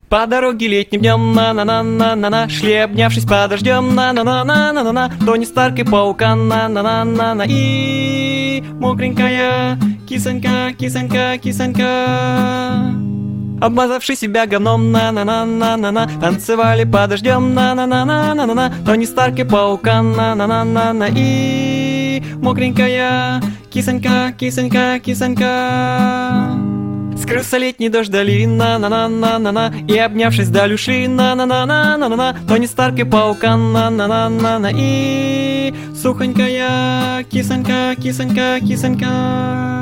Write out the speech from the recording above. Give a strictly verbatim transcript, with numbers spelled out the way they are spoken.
По дороге летним днем, на-на-на-на-на-на, шли, обнявшись под дождем, на-на-на-на-на-на, Тони Старк и Паукан, на-на-на-на-на, и мокренькая кисонька, кисонька, кисонька. Обмазавши себя говном, на-на-на-на-на-на, танцевали под дождем, на-на-на-на-на-на, Тони Старк и Паукан, на-на-на-на-на, и мокренькая кисонька, кисонька, кисонька. Скрылся летний дождь вдали, на-на-на-на-на-на, и, обнявшись, вдаль ушли, на-на-на-на-на-на, Тони Старк и Паукан, на-на-на-на-на, и сухонькая кисонька, кисонька, кисонька.